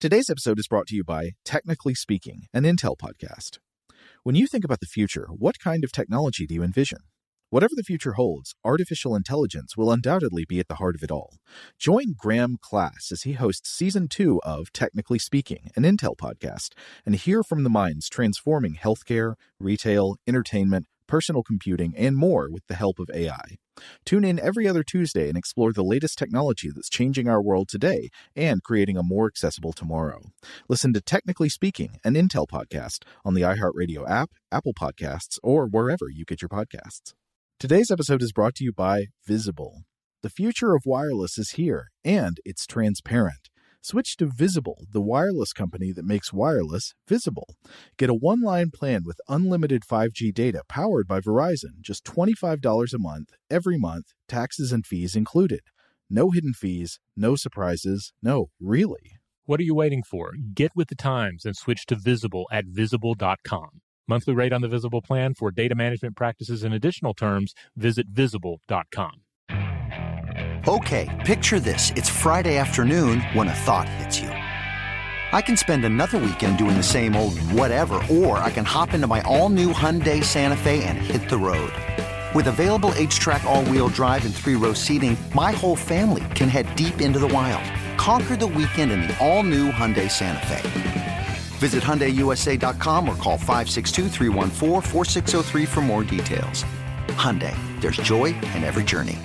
Today's episode is brought to you by Technically Speaking, an Intel podcast. When you think about the future, what kind of technology do you envision? Whatever the future holds, artificial intelligence will undoubtedly be at the heart of it all. Join Graham Class as he hosts Season 2 of Technically Speaking, an Intel podcast, and hear from the minds transforming healthcare, retail, entertainment, personal computing, and more with the help of AI. Tune in every other Tuesday and explore the latest technology that's changing our world today and creating a more accessible tomorrow. Listen to Technically Speaking, an Intel podcast on the iHeartRadio app, Apple Podcasts, or wherever you get your podcasts. Today's episode is brought to you by Visible. The future of wireless is here, and it's transparent. Switch to Visible, the wireless company that makes wireless visible. Get a one-line plan with unlimited 5G data powered by Verizon, just $25 a month, every month, taxes and fees included. No hidden fees, no surprises, no, really. What are you waiting for? Get with the times and switch to Visible at Visible.com. Monthly rate on the Visible plan for data management practices and additional terms, visit Visible.com. Okay, picture this. It's Friday afternoon when a thought hits you. I can spend another weekend doing the same old whatever, or I can hop into my all-new Hyundai Santa Fe and hit the road. With available H-Track all-wheel drive and three-row seating, my whole family can head deep into the wild. Conquer the weekend in the all-new Hyundai Santa Fe. Visit HyundaiUSA.com or call 562-314-4603 for more details. Hyundai, there's joy in every journey.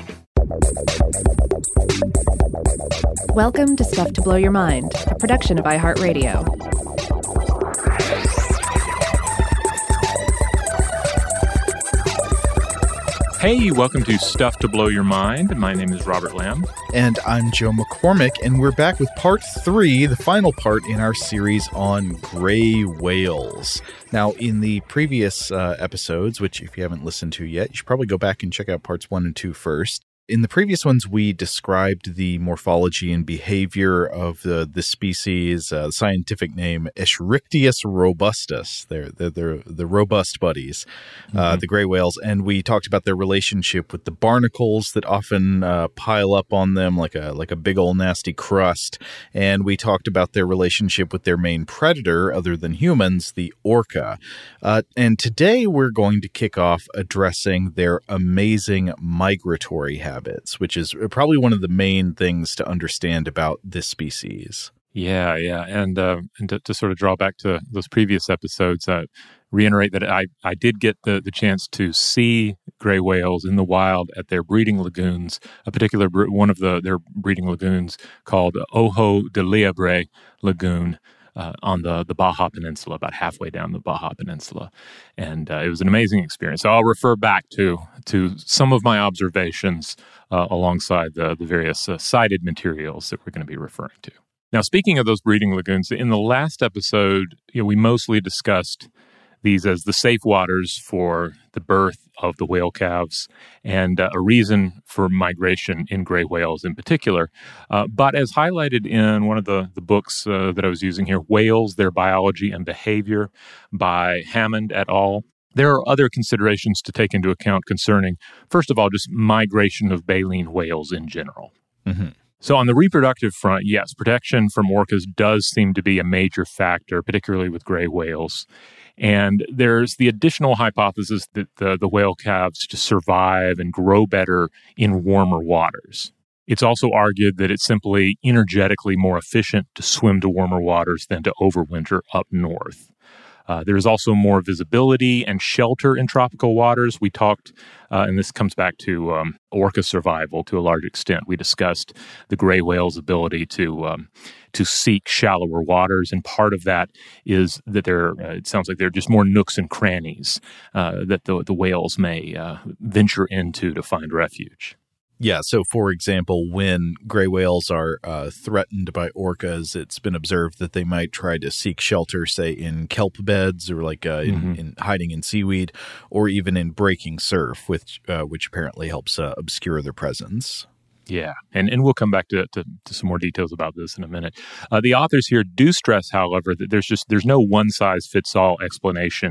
Welcome to Stuff to Blow Your Mind, a production of iHeartRadio. Hey, welcome to Stuff to Blow Your Mind. My name is Robert Lamb. And I'm Joe McCormick, and we're back with part 3, the final part in our series on gray whales. Now, in the previous episodes, which if you haven't listened to yet, you should probably go back and check out parts 1 and 2 first. In the previous ones, we described the morphology and behavior of the species, scientific name Escherichthys robustus. They're the robust buddies, the gray whales. And we talked about their relationship with the barnacles that often pile up on them like a big old nasty crust. And we talked about their relationship with their main predator, other than humans, the orca. And today we're going to kick off addressing their amazing migratory habits, which is probably one of the main things to understand about this species. Yeah. And to sort of draw back to those previous episodes, reiterate that I did get the chance to see gray whales in the wild at their breeding lagoons, a particular one of their breeding lagoons called Ojo de Liebre Lagoon. On the Baja Peninsula, about halfway down the Baja Peninsula. And it was an amazing experience. So I'll refer back to some of my observations alongside the various cited materials that we're going to be referring to. Now, speaking of those breeding lagoons, in the last episode, we mostly discussed these as the safe waters for the birth of the whale calves and a reason for migration in gray whales in particular. But as highlighted in one of the books that I was using here, Whales, Their Biology and Behavior by Hammond et al., there are other considerations to take into account concerning, first of all, just migration of baleen whales in general. Mm-hmm. So on the reproductive front, yes, protection from orcas does seem to be a major factor, particularly with gray whales. And there's the additional hypothesis that the whale calves just survive and grow better in warmer waters. It's also argued that it's simply energetically more efficient to swim to warmer waters than to overwinter up north. There's also more visibility and shelter in tropical waters. We talked, and this comes back to orca survival to a large extent. We discussed the gray whale's ability to seek shallower waters, and part of that is that it sounds like there are just more nooks and crannies that the whales may venture into to find refuge. Yeah, so for example, when gray whales are threatened by orcas, it's been observed that they might try to seek shelter, say, in kelp beds or in hiding in seaweed, or even in breaking surf, which apparently helps obscure their presence. Yeah, and we'll come back to some more details about this in a minute. The authors here do stress, however, that there's no one-size-fits-all explanation,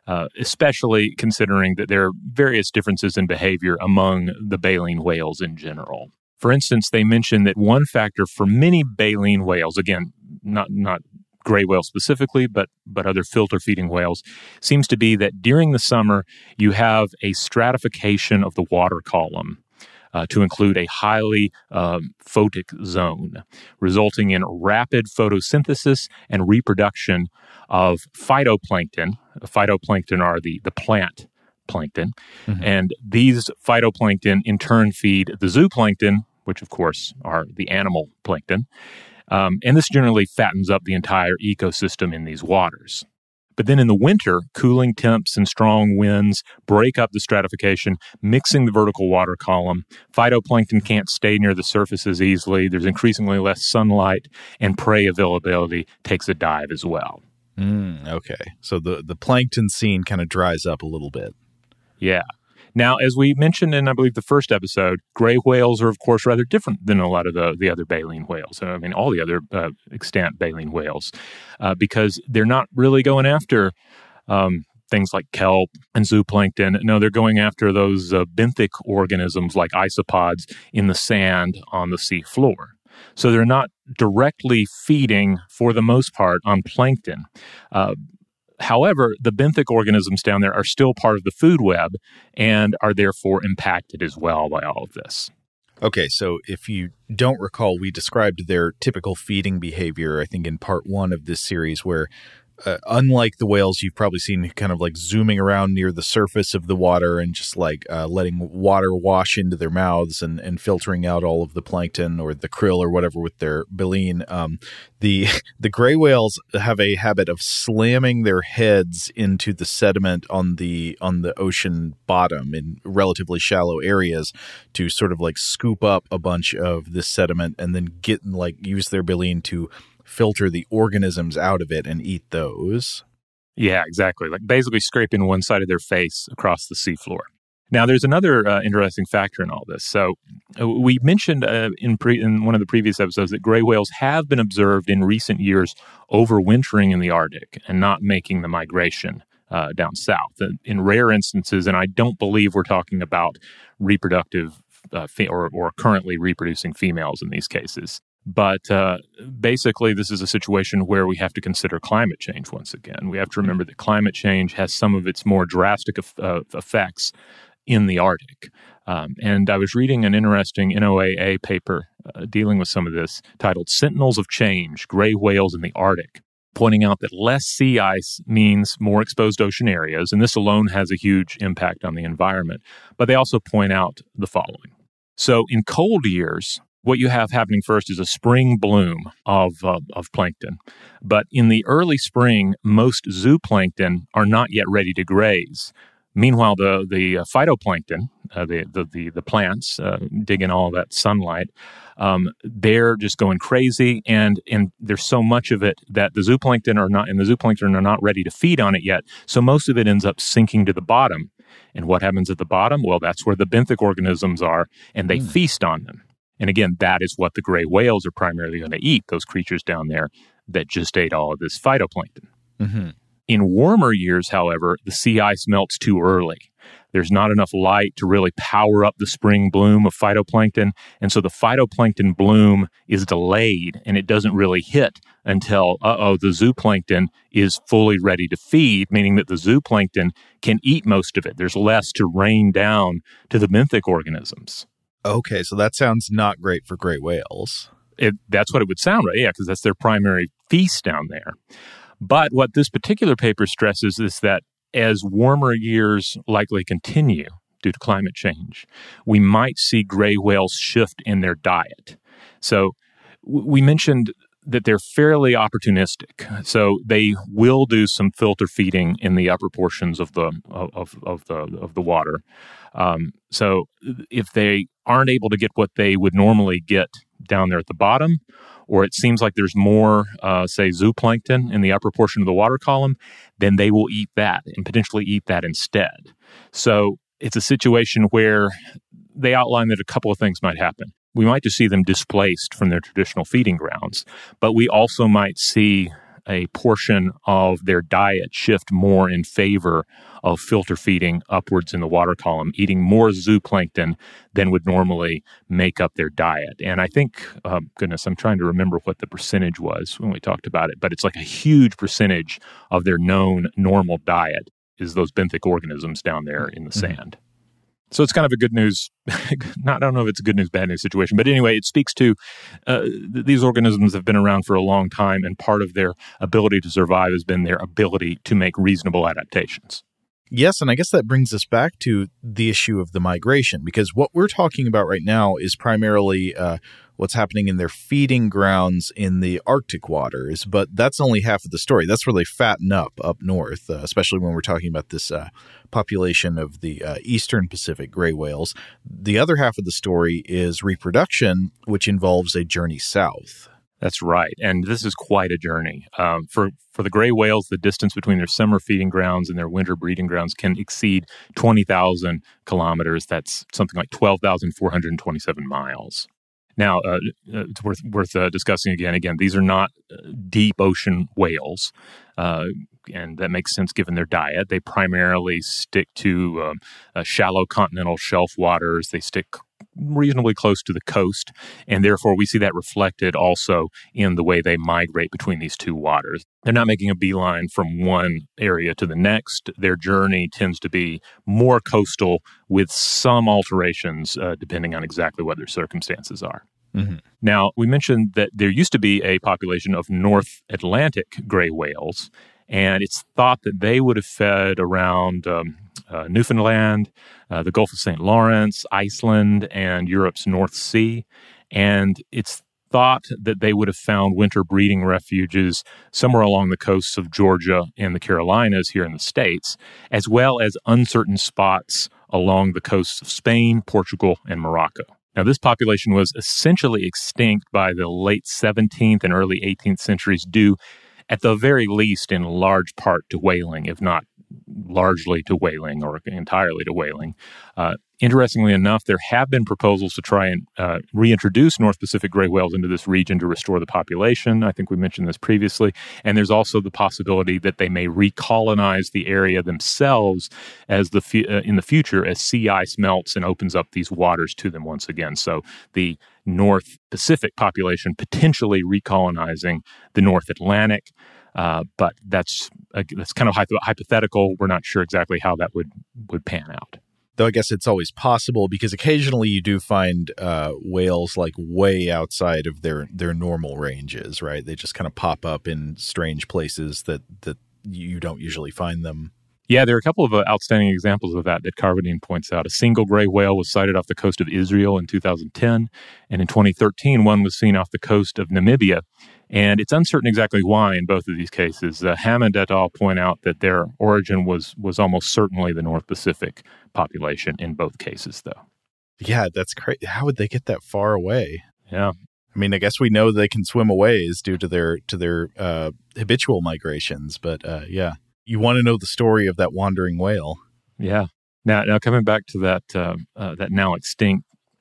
especially considering that there are various differences in behavior among the baleen whales in general. For instance, they mentioned that one factor for many baleen whales, again, not gray whale specifically, but other filter-feeding whales, seems to be that during the summer, you have a stratification of the water column to include a highly photic zone, resulting in rapid photosynthesis and reproduction of phytoplankton. Phytoplankton are the plant plankton, and these phytoplankton in turn feed the zooplankton, which of course are the animal plankton. And this generally fattens up the entire ecosystem in these waters. But then in the winter, cooling temps and strong winds break up the stratification, mixing the vertical water column. Phytoplankton can't stay near the surface as easily. There's increasingly less sunlight, and prey availability takes a dive as well. Okay. So the plankton scene kind of dries up a little bit. Yeah. Now, as we mentioned in, I believe, the first episode, gray whales are, of course, rather different than a lot of the other baleen whales. I mean, all the other extant baleen whales, because they're not really going after things like kelp and zooplankton. No, they're going after those benthic organisms like isopods in the sand on the sea floor. So they're not directly feeding, for the most part, on plankton. However, the benthic organisms down there are still part of the food web and are therefore impacted as well by all of this. Okay, so if you don't recall, we described their typical feeding behavior, I think, in part 1 of this series, where unlike the whales you've probably seen kind of like zooming around near the surface of the water and just like letting water wash into their mouths and filtering out all of the plankton or the krill or whatever with their baleen, the gray whales have a habit of slamming their heads into the sediment on the ocean bottom in relatively shallow areas to sort of like scoop up a bunch of this sediment and then use their baleen to filter the organisms out of it and eat those. Yeah, exactly. Like basically scraping one side of their face across the seafloor. Now, there's another interesting factor in all this. So we mentioned in one of the previous episodes that gray whales have been observed in recent years overwintering in the Arctic and not making the migration down south. In rare instances, and I don't believe we're talking about reproductive or currently reproducing females in these cases. But basically, this is a situation where we have to consider climate change once again. We have to remember that climate change has some of its more drastic effects in the Arctic. And I was reading an interesting NOAA paper dealing with some of this titled Sentinels of Change, Gray Whales in the Arctic, pointing out that less sea ice means more exposed ocean areas, and this alone has a huge impact on the environment. But they also point out the following. So in cold years, what you have happening first is a spring bloom of plankton. But in the early spring, most zooplankton are not yet ready to graze. Meanwhile, the phytoplankton, the plants, digging all that sunlight, they're just going crazy, and there's so much of it that the zooplankton are not ready to feed on it yet. So most of it ends up sinking to the bottom. And what happens at the bottom? Well, that's where the benthic organisms are, and they feast on them. And again, that is what the gray whales are primarily going to eat, those creatures down there that just ate all of this phytoplankton. Mm-hmm. In warmer years, however, the sea ice melts too early. There's not enough light to really power up the spring bloom of phytoplankton, and so the phytoplankton bloom is delayed, and it doesn't really hit until, the zooplankton is fully ready to feed, meaning that the zooplankton can eat most of it. There's less to rain down to the benthic organisms. Okay, so that sounds not great for gray whales. That's what it would sound right, yeah, because that's their primary feast down there. But what this particular paper stresses is that as warmer years likely continue due to climate change, we might see gray whales shift in their diet. So we mentioned that they're fairly opportunistic. So they will do some filter feeding in the upper portions of the water. So if they aren't able to get what they would normally get down there at the bottom, or it seems like there's more, say, zooplankton in the upper portion of the water column, then they will eat that and potentially eat that instead. So it's a situation where they outline that a couple of things might happen. We might just see them displaced from their traditional feeding grounds, but we also might see a portion of their diet shift more in favor of filter feeding upwards in the water column, eating more zooplankton than would normally make up their diet. And I think, I'm trying to remember what the percentage was when we talked about it, but it's like a huge percentage of their known normal diet is those benthic organisms down there in the sand. So it's kind of a good news, I don't know if it's a good news, bad news situation, but anyway, it speaks to these organisms have been around for a long time, and part of their ability to survive has been their ability to make reasonable adaptations. Yes, and I guess that brings us back to the issue of the migration, because what we're talking about right now is primarily what's happening in their feeding grounds in the Arctic waters, but that's only half of the story. That's where they fatten up north, especially when we're talking about this population of the eastern Pacific gray whales. The other half of the story is reproduction, which involves a journey south. That's right. And this is quite a journey. For the gray whales, the distance between their summer feeding grounds and their winter breeding grounds can exceed 20,000 kilometers. That's something like 12,427 miles. Now, it's worth discussing again. Again, these are not deep ocean whales, and that makes sense given their diet. They primarily stick to shallow continental shelf waters. They stick reasonably close to the coast, and therefore we see that reflected also in the way they migrate between these two waters. They're not making a beeline from one area to the next. Their journey tends to be more coastal with some alterations depending on exactly what their circumstances are. Mm-hmm. Now, we mentioned that there used to be a population of North Atlantic gray whales, and it's thought that they would have fed around Newfoundland, the Gulf of St. Lawrence, Iceland, and Europe's North Sea. And it's thought that they would have found winter breeding refuges somewhere along the coasts of Georgia and the Carolinas here in the States, as well as uncertain spots along the coasts of Spain, Portugal, and Morocco. Now, this population was essentially extinct by the late 17th and early 18th centuries due, at the very least, in large part to whaling, if not largely to whaling or entirely to whaling. Interestingly enough, there have been proposals to try and reintroduce North Pacific gray whales into this region to restore the population. I think we mentioned this previously. And there's also the possibility that they may recolonize the area themselves as in the future as sea ice melts and opens up these waters to them once again. So the North Pacific population potentially recolonizing the North Atlantic. But that's kind of hypothetical. We're not sure exactly how that would pan out. Though I guess it's always possible, because occasionally you do find whales like way outside of their normal ranges, right? They just kind of pop up in strange places that you don't usually find them. Yeah, there are a couple of outstanding examples of that Carvadine points out. A single gray whale was sighted off the coast of Israel in 2010, and in 2013, one was seen off the coast of Namibia. And it's uncertain exactly why in both of these cases. Hammond et al. Point out that their origin was almost certainly the North Pacific population in both cases, though. Yeah, that's crazy. How would they get that far away? Yeah. I mean, I guess we know they can swim a ways due to their habitual migrations, but yeah. You want to know the story of that wandering whale. Yeah. Now coming back to that now extinct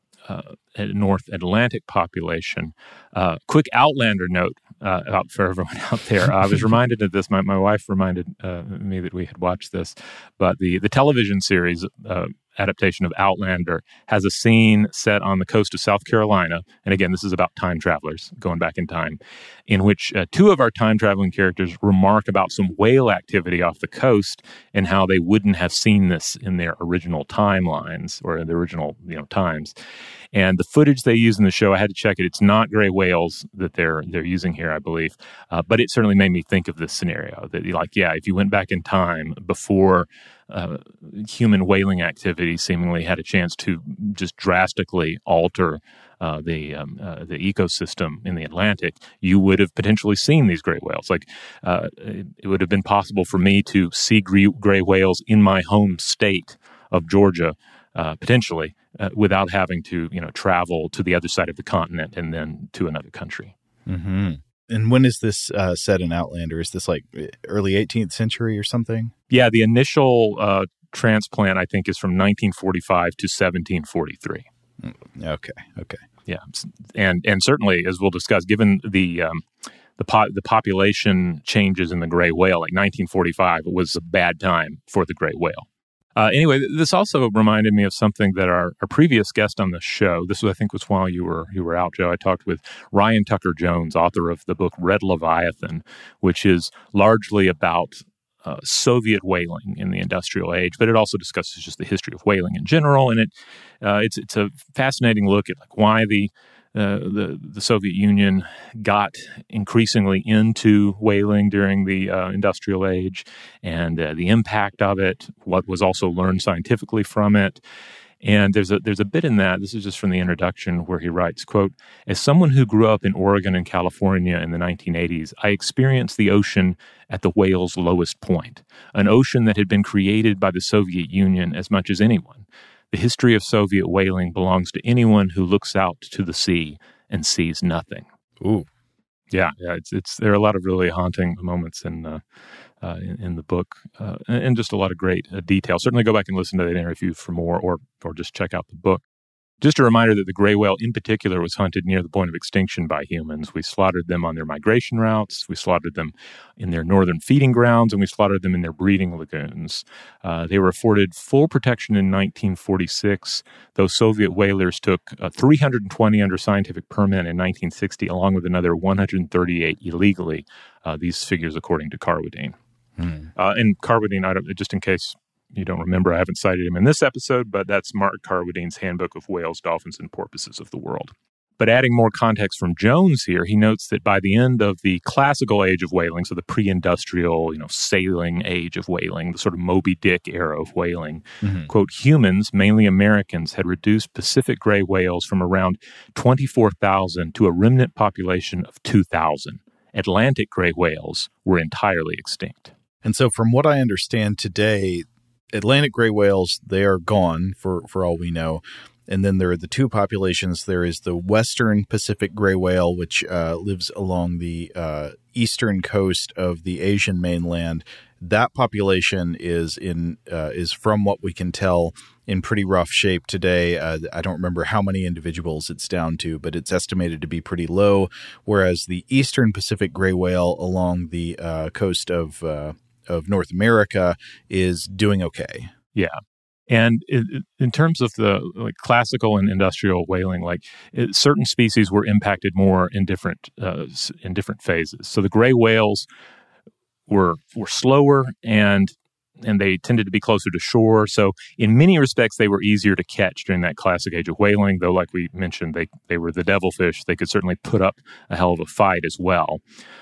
North Atlantic population, quick Outlander note for everyone out there. I was reminded of this. My wife reminded me that we had watched this, but the television series adaptation of Outlander has a scene set on the coast of South Carolina. And again, this is about time travelers going back in time, in which two of our time traveling characters remark about some whale activity off the coast and how they wouldn't have seen this in their original timelines or the original times. And the footage they use in the show, I had to check it. It's not gray whales that they're using here, I believe. But it certainly made me think of this scenario that, if you went back in time before human whaling activity seemingly had a chance to just drastically alter the ecosystem in the Atlantic, you would have potentially seen these gray whales. It would have been possible for me to see gray whales in my home state of Georgia, potentially, without having to travel to the other side of the continent and then to another country. Mm-hmm. And when is this set in Outlander? Is this like early 18th century or something? Yeah, the initial transplant, I think, is from 1945 to 1743. Okay. Yeah, and certainly, as we'll discuss, given the the population changes in the gray whale, like 1945, it was a bad time for the gray whale. Anyway, this also reminded me of something that our previous guest on the show, this was, I think, was while you were out, Joe. I talked with Ryan Tucker Jones, author of the book Red Leviathan, which is largely about Soviet whaling in the industrial age, but it also discusses just the history of whaling in general. And it's a fascinating look at like why the Soviet Union got increasingly into whaling during the industrial age, and the impact of it, what was also learned scientifically from it. And there's a bit in that, this is just from the introduction, where he writes, quote, "As someone who grew up in Oregon and California in the 1980s, I experienced the ocean at the whale's lowest point, an ocean that had been created by the Soviet Union as much as anyone. The history of Soviet whaling belongs to anyone who looks out to the sea and sees nothing." Ooh. Yeah. There are a lot of really haunting moments in the book, and just a lot of great detail. Certainly go back and listen to that interview for more, or just check out the book. Just a reminder that the gray whale in particular was hunted near the point of extinction by humans. We slaughtered them on their migration routes, we slaughtered them in their northern feeding grounds, and we slaughtered them in their breeding lagoons. They were afforded full protection in 1946. Those Soviet whalers took 320 under scientific permit in 1960, along with another 138 illegally. These figures according to Carwadine. And Carwadine, just in case you don't remember, I haven't cited him in this episode, but that's Mark Carwadine's Handbook of Whales, Dolphins, and Porpoises of the World. But adding more context from Jones here, he notes that by the end of the classical age of whaling, so the pre-industrial, sailing age of whaling, the sort of Moby Dick era of whaling, quote, humans, mainly Americans, had reduced Pacific gray whales from around 24,000 to a remnant population of 2,000. Atlantic gray whales were entirely extinct. And so from what I understand today, Atlantic gray whales, they are gone for all we know. And then there are the two populations. There is the Western Pacific gray whale, which lives along the eastern coast of the Asian mainland. That population is from what we can tell in pretty rough shape today. I don't remember how many individuals it's down to, but it's estimated to be pretty low. Whereas the Eastern Pacific gray whale along the coast of North America is doing okay. Yeah. And in terms of the classical and industrial whaling, certain species were impacted more in different phases. So the gray whales were slower and they tended to be closer to shore. So in many respects, they were easier to catch during that classic age of whaling. Though, like we mentioned, they were the devilfish. They could certainly put up a hell of a fight as well.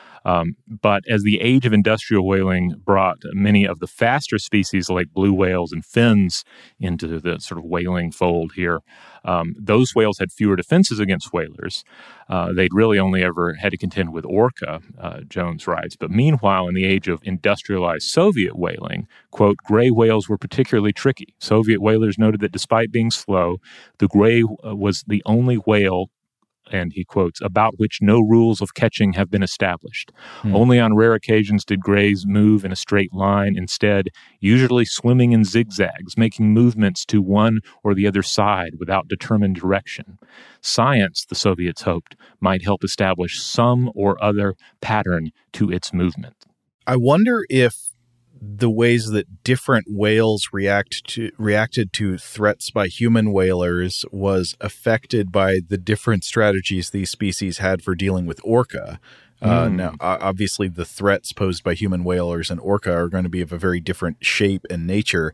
But as the age of industrial whaling brought many of the faster species like blue whales and fins into the sort of whaling fold here, those whales had fewer defenses against whalers. They'd really only ever had to contend with orca, Jones writes. But meanwhile, in the age of industrialized Soviet whaling, quote, gray whales were particularly tricky. Soviet whalers noted that despite being slow, the gray was the only whale, and he quotes, about which no rules of catching have been established. Only on rare occasions did grays move in a straight line, instead usually swimming in zigzags, making movements to one or the other side without determined direction. Science, the Soviets hoped, might help establish some or other pattern to its movement. I wonder if the ways that different whales reacted to threats by human whalers was affected by the different strategies these species had for dealing with orca. Now, obviously, the threats posed by human whalers and orca are going to be of a very different shape and nature.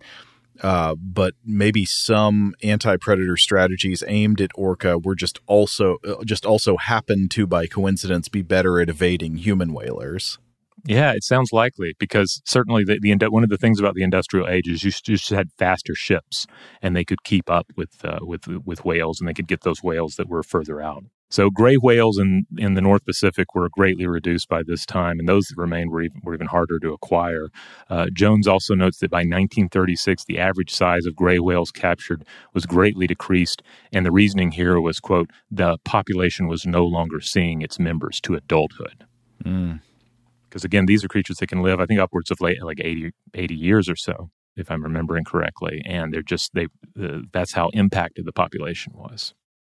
But maybe some anti-predator strategies aimed at orca were just also happened to, by coincidence, be better at evading human whalers. Yeah, it sounds likely, because certainly one of the things about the industrial age is you just had faster ships, and they could keep up with whales, and they could get those whales that were further out. So gray whales in the North Pacific were greatly reduced by this time, and those that remained were even harder to acquire. Jones also notes that by 1936, the average size of gray whales captured was greatly decreased, and the reasoning here was, quote, the population was no longer seeing its members to adulthood. Because, again, these are creatures that can live, I think, upwards of 80 years or so, if I'm remembering correctly. And that's how impacted the population was.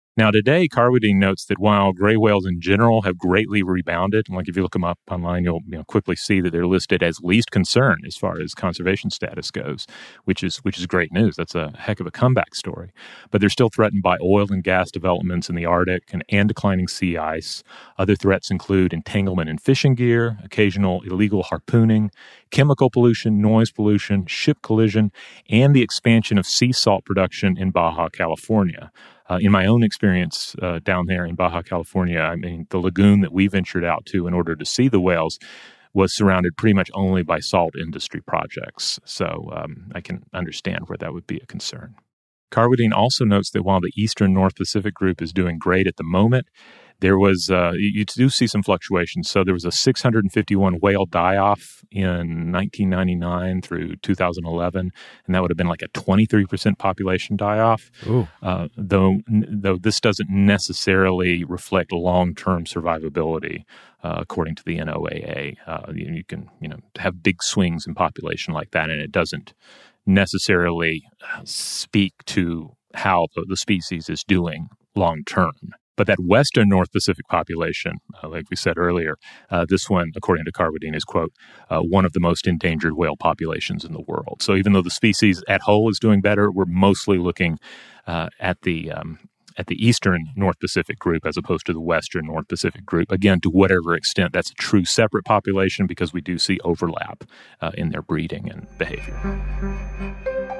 Now, today, Carwadine notes that while gray whales in general have greatly rebounded, like if you look them up online, you'll quickly see that they're listed as least concern as far as conservation status goes, which is great news. That's a heck of a comeback story. But they're still threatened by oil and gas developments in the Arctic and declining sea ice. Other threats include entanglement in fishing gear, occasional illegal harpooning, chemical pollution, noise pollution, ship collision, and the expansion of sea salt production in Baja California. In my own experience down there in Baja California, I mean, the lagoon that we ventured out to in order to see the whales was surrounded pretty much only by salt industry projects. So I can understand where that would be a concern. Carwadine also notes that while the Eastern North Pacific Group is doing great at the moment, there was, you do see some fluctuations. So there was a 651 whale die-off in 1999 through 2011, and that would have been like a 23% population die-off. Though this doesn't necessarily reflect long-term survivability, according to the NOAA. You can, have big swings in population like that, and it doesn't necessarily speak to how the species is doing long-term. But that Western North Pacific population, like we said earlier, this one, according to Carwadine, is, quote, one of the most endangered whale populations in the world. So even though the species at whole is doing better, we're mostly looking at the Eastern North Pacific Group as opposed to the Western North Pacific Group. Again, to whatever extent that's a true separate population, because we do see overlap in their breeding and behavior.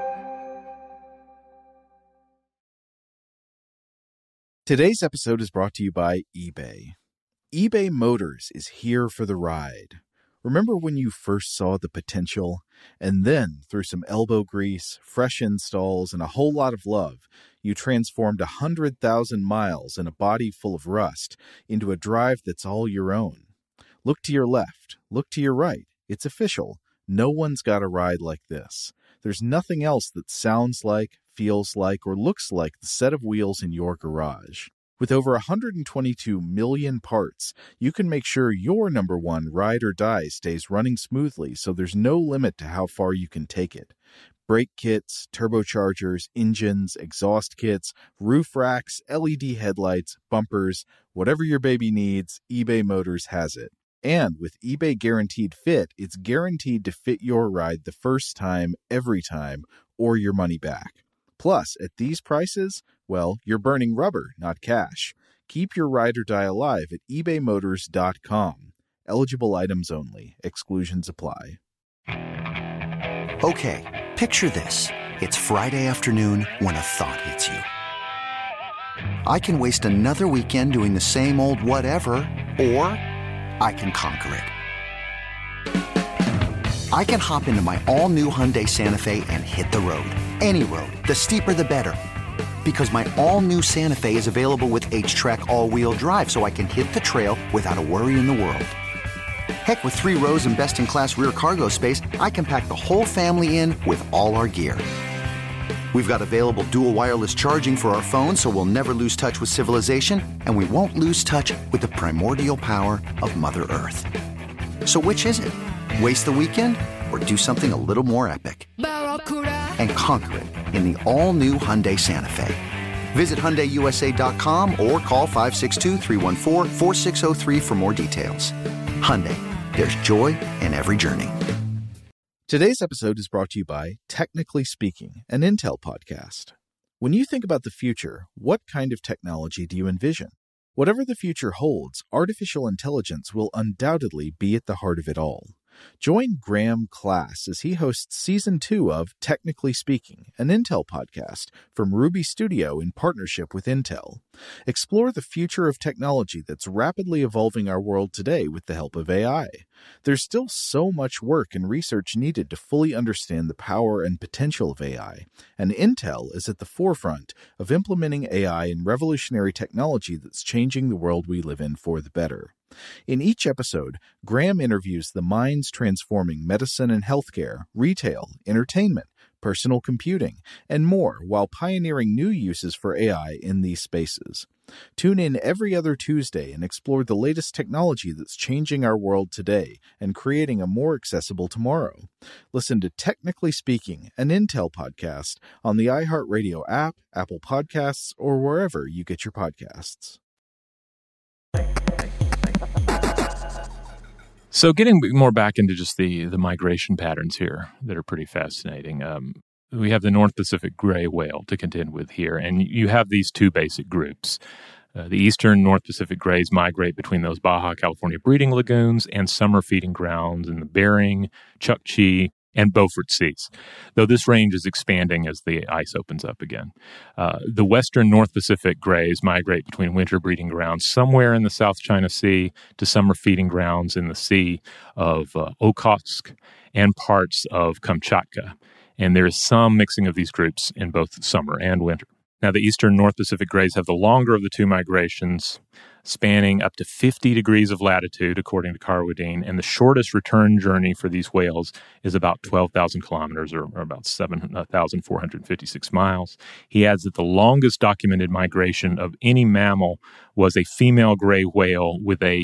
Today's episode is brought to you by eBay. eBay Motors is here for the ride. Remember when you first saw the potential? And then, through some elbow grease, fresh installs, and a whole lot of love, you transformed 100,000 miles and a body full of rust into a drive that's all your own. Look to your left. Look to your right. It's official. No one's got a ride like this. There's nothing else that sounds like, feels like, or looks like the set of wheels in your garage. With over 122 million parts, you can make sure your number one ride or die stays running smoothly, so there's no limit to how far you can take it. Brake kits, turbochargers, engines, exhaust kits, roof racks, LED headlights, bumpers, whatever your baby needs, eBay Motors has it. And with eBay Guaranteed Fit, it's guaranteed to fit your ride the first time, every time, or your money back. Plus, at these prices, well, you're burning rubber, not cash. Keep your ride or die alive at ebaymotors.com. Eligible items only. Exclusions apply. Okay, picture this. It's Friday afternoon when a thought hits you. I can waste another weekend doing the same old whatever, or I can conquer it. I can hop into my all-new Hyundai Santa Fe and hit the road. Any road. The steeper, the better. Because my all-new Santa Fe is available with H-Track all-wheel drive, so I can hit the trail without a worry in the world. Heck, with 3 rows and best-in-class rear cargo space, I can pack the whole family in with all our gear. We've got available dual wireless charging for our phones, so we'll never lose touch with civilization, and we won't lose touch with the primordial power of Mother Earth. So which is it? Waste the weekend or do something a little more epic? And conquer it in the all-new Hyundai Santa Fe. Visit HyundaiUSA.com or call 562-314-4603 for more details. Hyundai, there's joy in every journey. Today's episode is brought to you by Technically Speaking, an Intel podcast. When you think about the future, what kind of technology do you envision? Whatever the future holds, artificial intelligence will undoubtedly be at the heart of it all. Join Graham Class as he hosts Season 2 of Technically Speaking, an Intel podcast from Ruby Studio in partnership with Intel. Explore the future of technology that's rapidly evolving our world today with the help of AI. There's still so much work and research needed to fully understand the power and potential of AI, and Intel is at the forefront of implementing AI in revolutionary technology that's changing the world we live in for the better. In each episode, Graham interviews the minds transforming medicine and healthcare, retail, entertainment, personal computing, and more while pioneering new uses for AI in these spaces. Tune in every other Tuesday and explore the latest technology that's changing our world today and creating a more accessible tomorrow. Listen to Technically Speaking, an Intel podcast on the iHeartRadio app, Apple Podcasts, or wherever you get your podcasts. So getting more back into just the migration patterns here that are pretty fascinating. We have the North Pacific gray whale to contend with here, and you have these two basic groups. The eastern North Pacific grays migrate between those Baja California breeding lagoons and summer feeding grounds in the Bering, Chukchi, and Beaufort Seas, though this range is expanding as the ice opens up again. The western North Pacific grays migrate between winter breeding grounds somewhere in the South China Sea to summer feeding grounds in the Sea of Okhotsk and parts of Kamchatka. And there is some mixing of these groups in both summer and winter. Now, the eastern North Pacific grays have the longer of the two migrations, spanning up to 50 degrees of latitude, according to Carwadine, and the shortest return journey for these whales is about 12,000 kilometers, or about 7,456 miles. He adds that the longest documented migration of any mammal was a female gray whale with a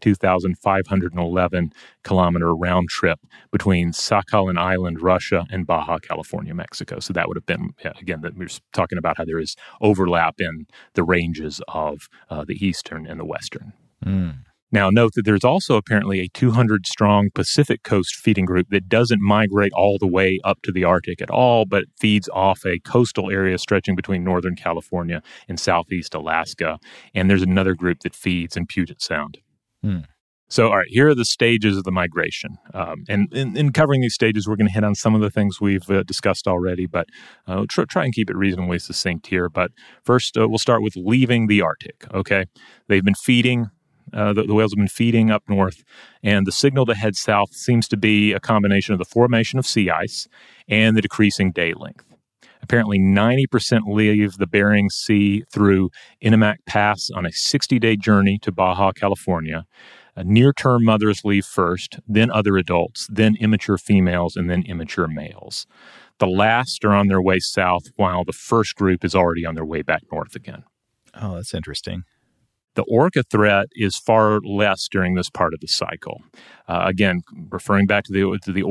22,511 kilometer round trip between Sakhalin Island, Russia, and Baja California, Mexico. So that would have been, again, that we're talking about how there is overlap in the ranges of the eastern and the western. Now, note that there's also apparently a 200-strong Pacific Coast feeding group that doesn't migrate all the way up to the Arctic at all, but feeds off a coastal area stretching between northern California and southeast Alaska. And there's another group that feeds in Puget Sound. So, all right, here are the stages of the migration. And in covering these stages, we're going to hit on some of the things we've discussed already, but we'll try and keep it reasonably succinct here. But first, we'll start with leaving the Arctic, okay? They've been feeding. The whales have been feeding up north, and the signal to head south seems to be a combination of the formation of sea ice and the decreasing day length. Apparently, 90% leave the Bering Sea through Inumak Pass on a 60-day journey to Baja California. Near-term mothers leave first, then other adults, then immature females, and then immature males. The last are on their way south, while the first group is already on their way back north again. Oh, that's interesting. The orca threat is far less during this part of the cycle. Again, referring back to the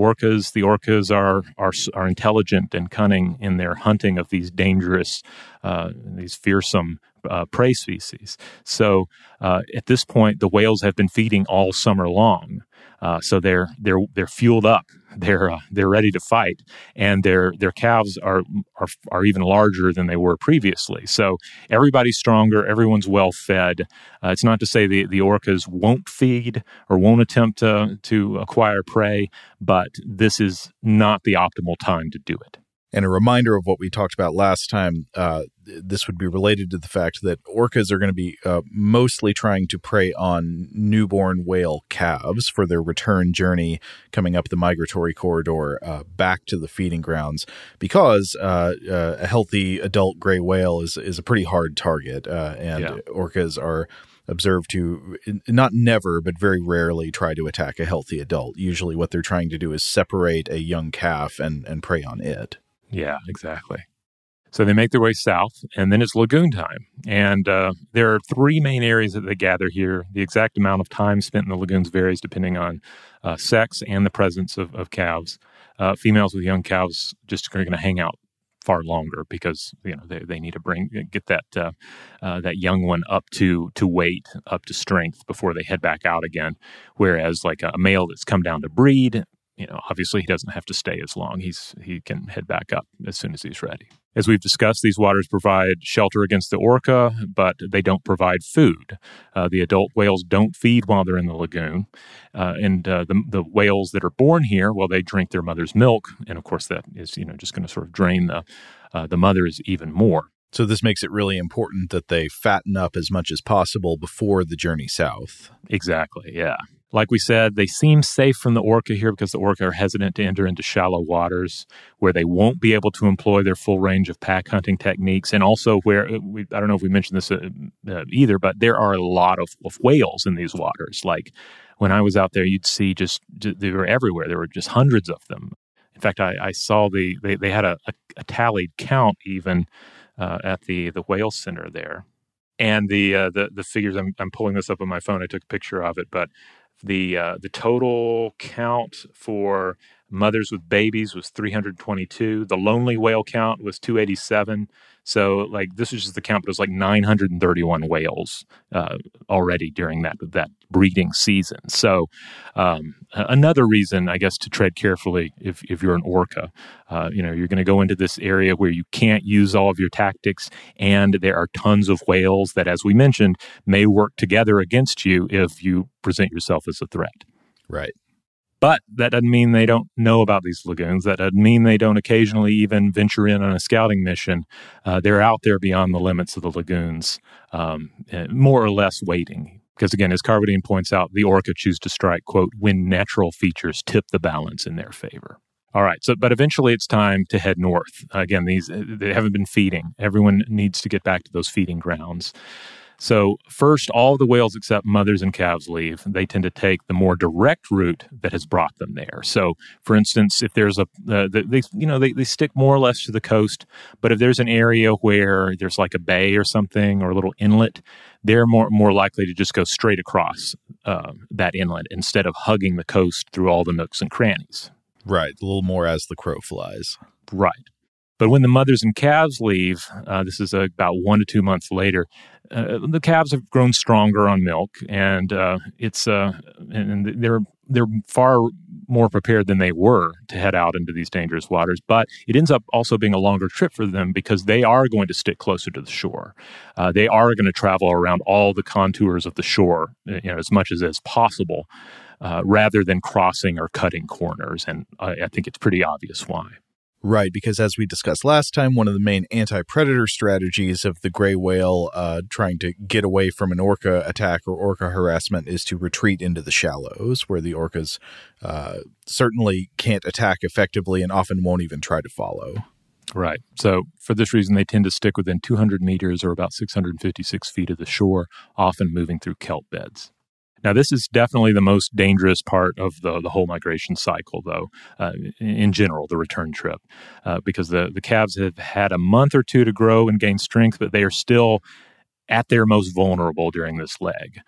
orcas are intelligent and cunning in their hunting of these dangerous, these fearsome prey species. So at this point, the whales have been feeding all summer long. So they're fueled up. They're ready to fight, and their calves are even larger than they were previously. So everybody's stronger. Everyone's well fed. It's not to say the orcas won't feed or won't attempt to acquire prey, but this is not the optimal time to do it. And a reminder of what we talked about last time, this would be related to the fact that orcas are going to be mostly trying to prey on newborn whale calves for their return journey coming up the migratory corridor back to the feeding grounds, because a healthy adult gray whale is a pretty hard target, and orcas are observed to not never, but very rarely try to attack a healthy adult. Usually what they're trying to do is separate a young calf and prey on it. Yeah, exactly. So they make their way south, and then it's lagoon time. And there are three main areas that they gather here. The exact amount of time spent in the lagoons varies depending on sex and the presence of calves. Females with young calves just are going to hang out far longer because they need to get that young one up to weight, up to strength before they head back out again. Whereas like a male that's come down to breed, obviously he doesn't have to stay as long. He can head back up as soon as he's ready. As we've discussed, these waters provide shelter against the orca, but they don't provide food. The adult whales don't feed while they're in the lagoon. And the whales that are born here, well, they drink their mother's milk. And of course, that is, just going to sort of drain the mothers even more. So this makes it really important that they fatten up as much as possible before the journey south. Exactly, yeah. Like we said, they seem safe from the orca here because the orca are hesitant to enter into shallow waters where they won't be able to employ their full range of pack hunting techniques. And also where, I don't know if we mentioned this either, but there are a lot of whales in these waters. Like when I was out there, you'd see they were everywhere. There were just hundreds of them. In fact, I saw they had a tallied count even at the whale center there. And the figures, I'm pulling this up on my phone. I took a picture of it, but the total count for mothers with babies was 322. The lonely whale count was 287. So, like, this is just the count, but it was like 931 whales already during that breeding season. So, another reason, I guess, to tread carefully if you're an orca. You're going to go into this area where you can't use all of your tactics, and there are tons of whales that, as we mentioned, may work together against you if you present yourself as a threat. Right. But that doesn't mean they don't know about these lagoons. That doesn't mean they don't occasionally even venture in on a scouting mission. They're out there beyond the limits of the lagoons, more or less waiting. Because again, as Carvadine points out, the orca choose to strike, quote, when natural features tip the balance in their favor. All right, but eventually it's time to head north. Again, they haven't been feeding. Everyone needs to get back to those feeding grounds. So first, all the whales except mothers and calves leave. They tend to take the more direct route that has brought them there. So, for instance, if there's they stick more or less to the coast, but if there's an area where there's like a bay or something or a little inlet, they're more likely to just go straight across that inlet instead of hugging the coast through all the nooks and crannies. Right, a little more as the crow flies. Right. But when the mothers and calves leave, this is about 1 to 2 months later, the calves have grown stronger on milk, and they're far more prepared than they were to head out into these dangerous waters. But it ends up also being a longer trip for them because they are going to stick closer to the shore. They are going to travel around all the contours of the shore, as much as possible, rather than crossing or cutting corners. And I think it's pretty obvious why. Right, because as we discussed last time, one of the main anti-predator strategies of the gray whale trying to get away from an orca attack or orca harassment is to retreat into the shallows, where the orcas certainly can't attack effectively and often won't even try to follow. Right. So for this reason, they tend to stick within 200 meters or about 656 feet of the shore, often moving through kelp beds. Now, this is definitely the most dangerous part of the whole migration cycle, though, in general, the return trip, because the calves have had a month or two to grow and gain strength, but they are still at their most vulnerable during this leg.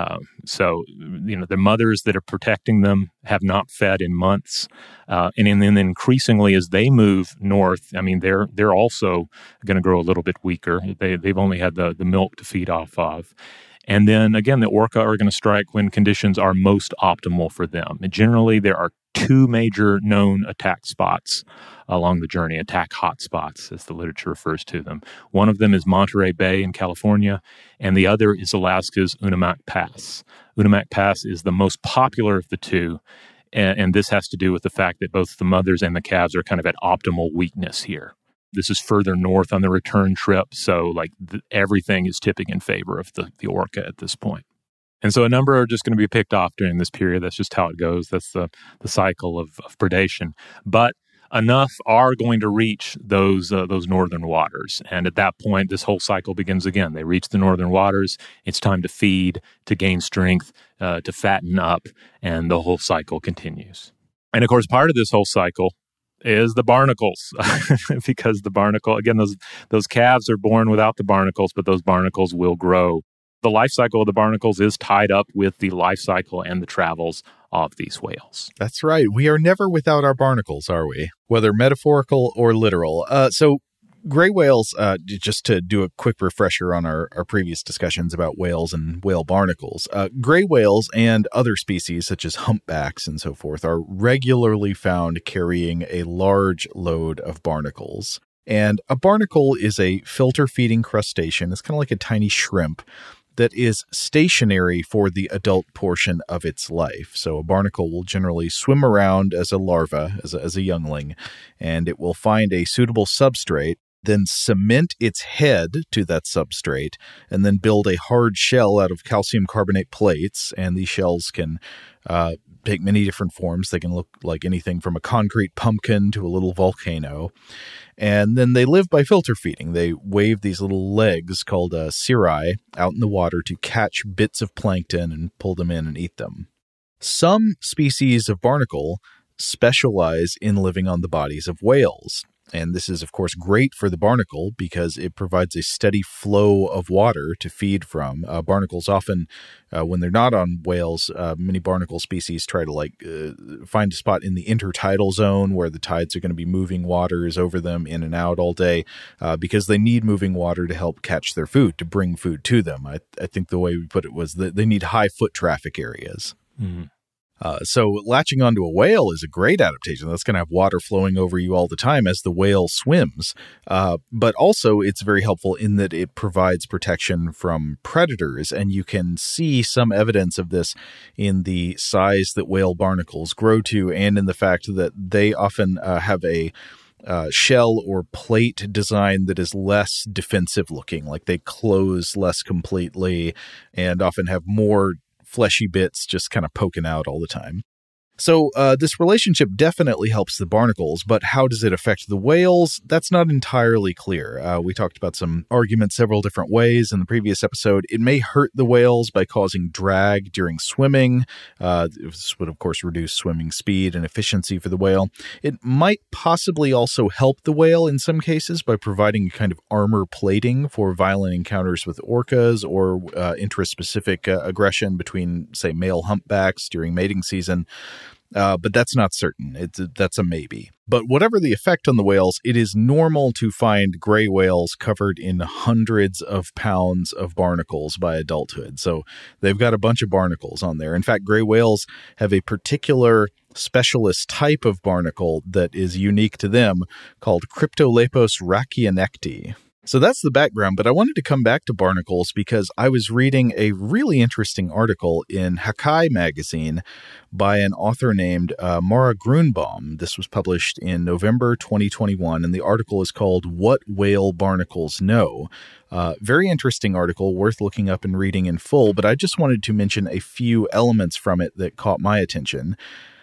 So, the mothers that are protecting them have not fed in months. And then increasingly as they move north, they're also going to grow a little bit weaker. They've only had the milk to feed off of. And then, again, the orca are going to strike when conditions are most optimal for them. And generally, there are 2 major known attack spots along the journey, attack hotspots, as the literature refers to them. One of them is Monterey Bay in California, and the other is Alaska's Unimak Pass. Unimak Pass is the most popular of the 2, and this has to do with the fact that both the mothers and the calves are kind of at optimal weakness here. This is further north on the return trip, so everything is tipping in favor of the orca at this point. And so a number are just going to be picked off during this period. That's just how it goes. That's the cycle of predation. But enough are going to reach those northern waters. And at that point, this whole cycle begins again. They reach the northern waters. It's time to feed, to gain strength, to fatten up, and the whole cycle continues. And of course, part of this whole cycle is the barnacles, because the barnacle, again, those calves are born without the barnacles, but those barnacles will grow. The life cycle of the barnacles is tied up with the life cycle and the travels of these whales. That's right. We are never without our barnacles, are we? Whether metaphorical or literal. So gray whales, just to do a quick refresher on our previous discussions about whales and whale barnacles, gray whales and other species such as humpbacks and so forth are regularly found carrying a large load of barnacles. And a barnacle is a filter-feeding crustacean. It's kind of like a tiny shrimp that is stationary for the adult portion of its life. So a barnacle will generally swim around as a larva, as a youngling, and it will find a suitable substrate, then cement its head to that substrate, and then build a hard shell out of calcium carbonate plates. And these shells can take many different forms. They can look like anything from a concrete pumpkin to a little volcano. And then they live by filter feeding. They wave these little legs called cirri out in the water to catch bits of plankton and pull them in and eat them. Some species of barnacle specialize in living on the bodies of whales. And this is, of course, great for the barnacle because it provides a steady flow of water to feed from. Barnacles often, when they're not on whales, many barnacle species try to find a spot in the intertidal zone where the tides are going to be moving waters over them in and out all day because they need moving water to help catch their food, to bring food to them. I think the way we put it was that they need high foot traffic areas. Mm-hmm. So latching onto a whale is a great adaptation. That's going to have water flowing over you all the time as the whale swims. But also it's very helpful in that it provides protection from predators. And you can see some evidence of this in the size that whale barnacles grow to and in the fact that they often have a shell or plate design that is less defensive looking, like they close less completely and often have more fleshy bits just kind of poking out all the time. So this relationship definitely helps the barnacles, but how does it affect the whales? That's not entirely clear. We talked about some arguments several different ways in the previous episode. It may hurt the whales by causing drag during swimming. This would, of course, reduce swimming speed and efficiency for the whale. It might possibly also help the whale in some cases by providing a kind of armor plating for violent encounters with orcas or interest-specific aggression between, say, male humpbacks during mating season. But that's not certain. That's a maybe. But whatever the effect on the whales, it is normal to find gray whales covered in hundreds of pounds of barnacles by adulthood. So they've got a bunch of barnacles on there. In fact, gray whales have a particular specialist type of barnacle that is unique to them called Cryptolepos rachionecti. So that's the background, but I wanted to come back to barnacles because I was reading a really interesting article in Hakai magazine by an author named Mara Grunbaum. This was published in November 2021, and the article is called What Whale Barnacles Know. Very interesting article, worth looking up and reading in full, but I just wanted to mention a few elements from it that caught my attention.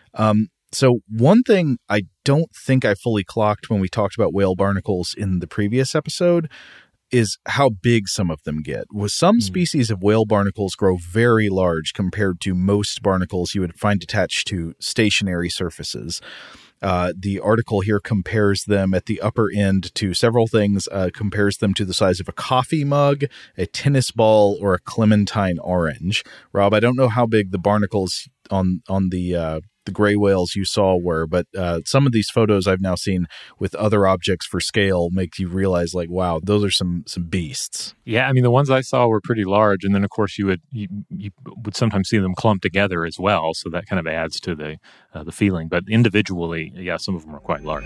So one thing I don't think I fully clocked when we talked about whale barnacles in the previous episode is how big some of them get. With some species of whale barnacles grow very large compared to most barnacles you would find attached to stationary surfaces. The article here compares them at the upper end to several things, compares them to the size of a coffee mug, a tennis ball, or a clementine orange. Rob, I don't know how big the barnacles on the gray whales you saw were, but some of these photos I've now seen with other objects for scale make you realize, like, wow, those are some beasts. Yeah, I mean, the ones I saw were pretty large, and then of course you would sometimes see them clumped together as well, so that kind of adds to the feeling. But individually, yeah, some of them are quite large.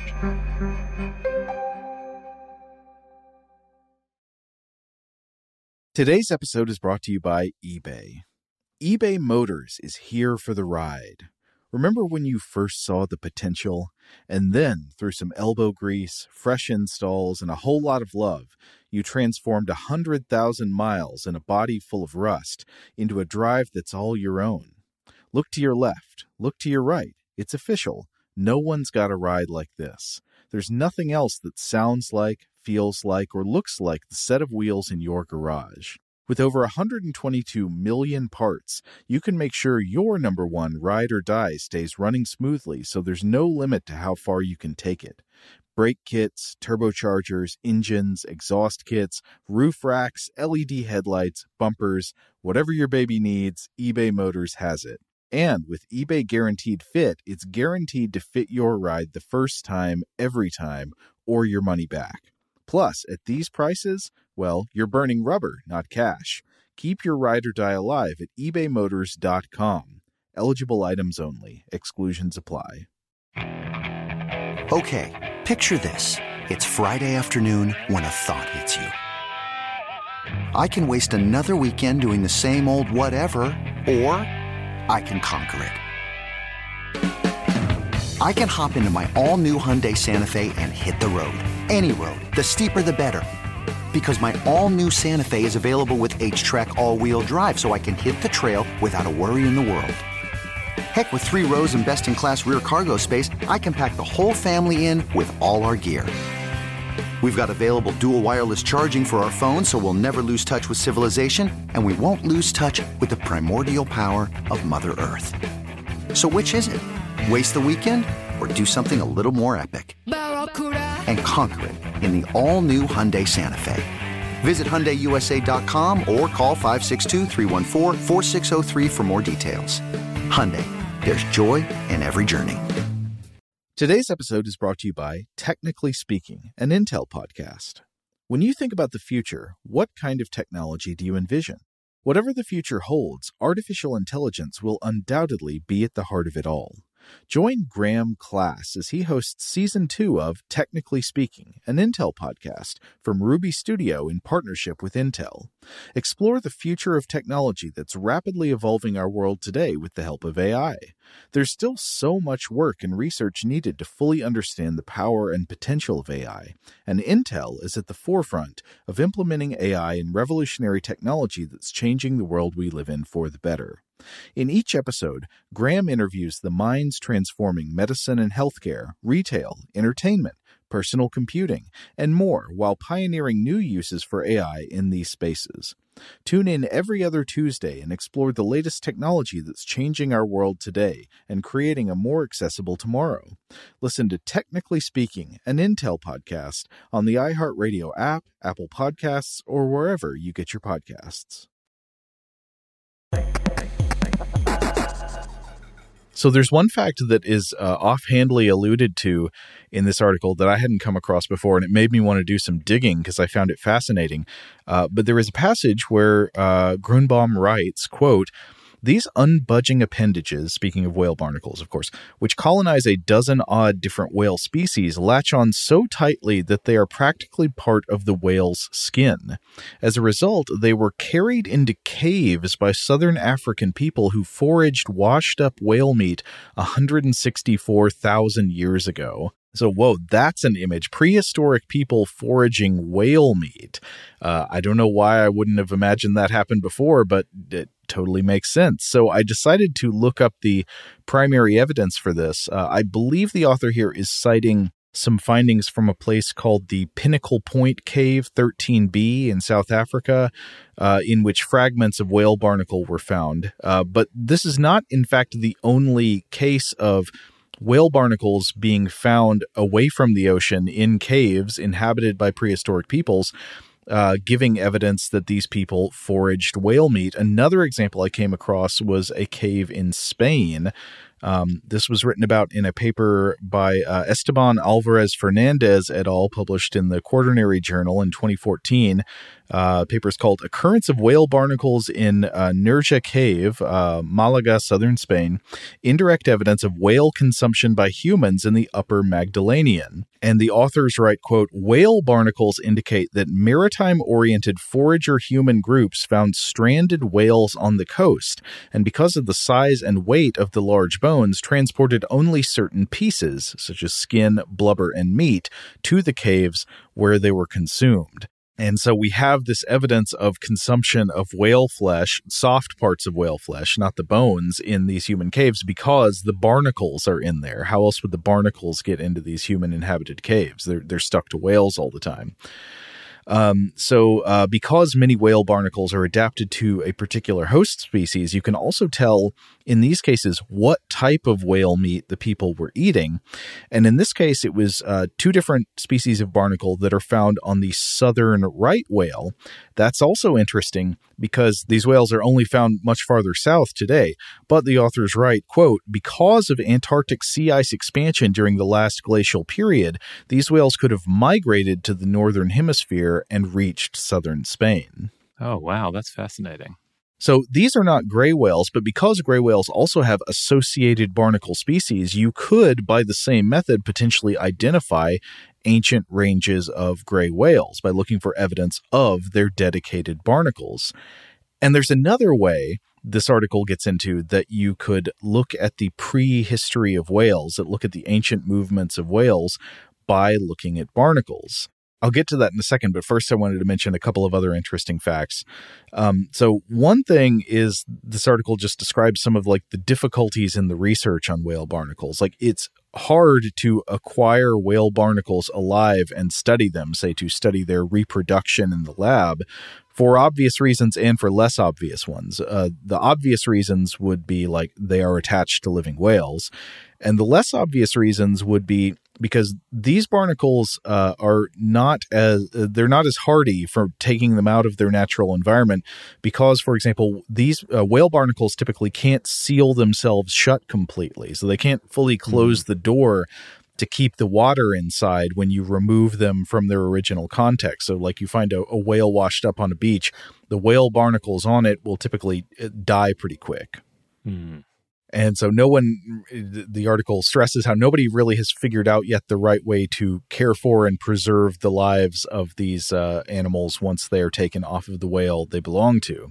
Today's episode is brought to you by eBay. eBay Motors is here for the ride. Remember when you first saw the potential? And then, through some elbow grease, fresh installs, and a whole lot of love, you transformed 100,000 miles and a body full of rust into a drive that's all your own. Look to your left. Look to your right. It's official. No one's got a ride like this. There's nothing else that sounds like, feels like, or looks like the set of wheels in your garage. With over 122 million parts, you can make sure your number one ride or die stays running smoothly, so there's no limit to how far you can take it. Brake kits, turbochargers, engines, exhaust kits, roof racks, LED headlights, bumpers, whatever your baby needs, eBay Motors has it. And with eBay Guaranteed Fit, it's guaranteed to fit your ride the first time, every time, or your money back. Plus, at these prices, well, you're burning rubber, not cash. Keep your ride or die alive at ebaymotors.com. Eligible items only. Exclusions apply. Okay, picture this. It's Friday afternoon when a thought hits you. I can waste another weekend doing the same old whatever, or I can conquer it. I can hop into my all-new Hyundai Santa Fe and hit the road. Any road. The steeper, the better. Because my all-new Santa Fe is available with H-Track all-wheel drive, so I can hit the trail without a worry in the world. Heck, with 3 rows and best-in-class rear cargo space, I can pack the whole family in with all our gear. We've got available dual wireless charging for our phones, so we'll never lose touch with civilization, and we won't lose touch with the primordial power of Mother Earth. So which is it? Waste the weekend or do something a little more epic and conquer it in the all-new Hyundai Santa Fe. Visit HyundaiUSA.com or call 562-314-4603 for more details. Hyundai, there's joy in every journey. Today's episode is brought to you by Technically Speaking, an Intel podcast. When you think about the future, what kind of technology do you envision? Whatever the future holds, artificial intelligence will undoubtedly be at the heart of it all. Join Graham Class as he hosts Season 2 of Technically Speaking, an Intel podcast from Ruby Studio in partnership with Intel. Explore the future of technology that's rapidly evolving our world today with the help of AI. There's still so much work and research needed to fully understand the power and potential of AI, and Intel is at the forefront of implementing AI in revolutionary technology that's changing the world we live in for the better. In each episode, Graham interviews the minds transforming medicine and healthcare, retail, entertainment, personal computing, and more while pioneering new uses for AI in these spaces. Tune in every other Tuesday and explore the latest technology that's changing our world today and creating a more accessible tomorrow. Listen to Technically Speaking, an Intel podcast on the iHeartRadio app, Apple Podcasts, or wherever you get your podcasts. So there's one fact that is offhandedly alluded to in this article that I hadn't come across before, and it made me want to do some digging because I found it fascinating. But there is a passage where Grunbaum writes, quote, "These unbudging appendages," speaking of whale barnacles, of course, "which colonize a dozen-odd different whale species, latch on so tightly that they are practically part of the whale's skin. As a result, they were carried into caves by southern African people who foraged washed-up whale meat 164,000 years ago." So, whoa, that's an image. Prehistoric people foraging whale meat. I don't know why I wouldn't have imagined that happened before, but it totally makes sense. So I decided to look up the primary evidence for this. I believe the author here is citing some findings from a place called the Pinnacle Point Cave 13B in South Africa, in which fragments of whale barnacle were found. But this is not, in fact, the only case of whale barnacles being found away from the ocean in caves inhabited by prehistoric peoples, giving evidence that these people foraged whale meat. Another example I came across was a cave in Spain. This was written about in a paper by Esteban Alvarez Fernandez et al., published in the Quaternary Journal in 2014. Paper is called Occurrence of Whale Barnacles in Nerja Cave, Malaga, southern Spain. Indirect evidence of whale consumption by humans in the upper Magdalenian. And the authors write, quote, "Whale barnacles indicate that maritime-oriented forager human groups found stranded whales on the coast, and because of the size and weight of the large bones, transported only certain pieces, such as skin, blubber, and meat, to the caves where they were consumed." And so we have this evidence of consumption of whale flesh, soft parts of whale flesh, not the bones, in these human caves because the barnacles are in there. How else would the barnacles get into these human-inhabited caves? They're stuck to whales all the time. So because many whale barnacles are adapted to a particular host species, you can also tell in these cases what type of whale meat the people were eating. And in this case, it was two different species of barnacle that are found on the southern right whale. That's also interesting because these whales are only found much farther south today. But the authors write, quote, "Because of Antarctic sea ice expansion during the last glacial period, these whales could have migrated to the northern hemisphere and reached southern Spain." Oh, wow. That's fascinating. So these are not gray whales, but because gray whales also have associated barnacle species, you could, by the same method, potentially identify ancient ranges of gray whales by looking for evidence of their dedicated barnacles. And there's another way this article gets into that you could look at the prehistory of whales, that look at the ancient movements of whales by looking at barnacles. I'll get to that in a second, but first I wanted to mention a couple of other interesting facts. So one thing is this article just describes some of like the difficulties in the research on whale barnacles. Like it's hard to acquire whale barnacles alive and study them, say to study their reproduction in the lab, for obvious reasons and for less obvious ones. The obvious reasons would be like they are attached to living whales. And the less obvious reasons would be because these barnacles they're not as hardy for taking them out of their natural environment because, for example, these whale barnacles typically can't seal themselves shut completely. So they can't fully close the door to keep the water inside when you remove them from their original context. So like you find a whale washed up on a beach, the whale barnacles on it will typically die pretty quick. And so the article stresses how nobody really has figured out yet the right way to care for and preserve the lives of these animals once they are taken off of the whale they belong to.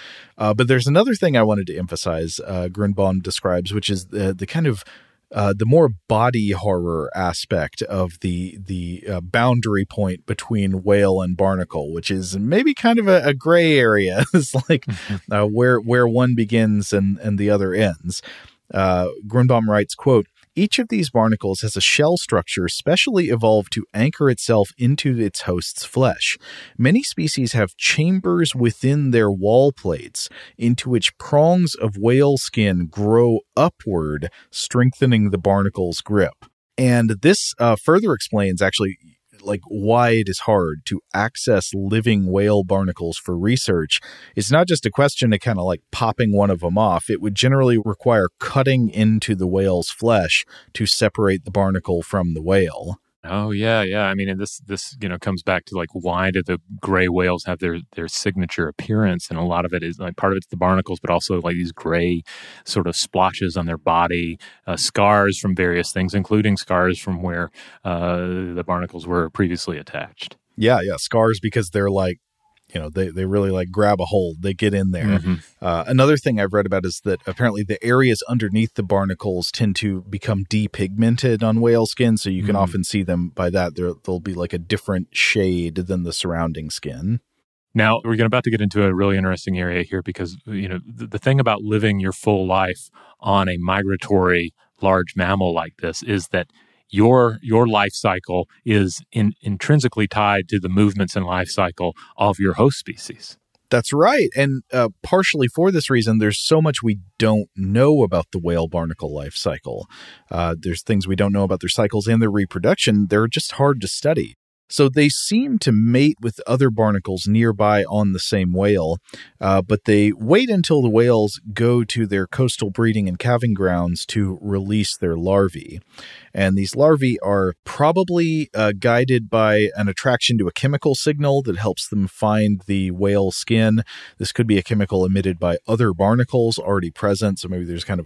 But there's another thing I wanted to emphasize, Grunbaum describes, which is the kind of the more body horror aspect of the boundary point between whale and barnacle, which is maybe kind of a gray area. It's like where one begins and the other ends. Grunbaum writes, quote, "Each of these barnacles has a shell structure specially evolved to anchor itself into its host's flesh. Many species have chambers within their wall plates into which prongs of whale skin grow upward, strengthening the barnacle's grip." And this further explains actually like why it is hard to access living whale barnacles for research. It's not just a question of kind of like popping one of them off. It would generally require cutting into the whale's flesh to separate the barnacle from the whale. Oh, yeah. I mean, and this comes back to like, why do the gray whales have their signature appearance? And a lot of it is like, part of it's the barnacles, but also like these gray sort of splotches on their body, scars from various things, including scars from where the barnacles were previously attached. Yeah. Scars because they're like, they really like grab a hold. They get in there. Another thing I've read about is that apparently the areas underneath the barnacles tend to become depigmented on whale skin. So you can often see them by that. They'll be like a different shade than the surrounding skin. Now, we're about to get into a really interesting area here because, the thing about living your full life on a migratory large mammal like this is that your life cycle is intrinsically tied to the movements and life cycle of your host species. That's right. And partially for this reason, there's so much we don't know about the whale barnacle life cycle. There's things we don't know about their cycles and their reproduction. They're just hard to study. So they seem to mate with other barnacles nearby on the same whale, but they wait until the whales go to their coastal breeding and calving grounds to release their larvae. And these larvae are probably guided by an attraction to a chemical signal that helps them find the whale skin. This could be a chemical emitted by other barnacles already present. So maybe there's kind of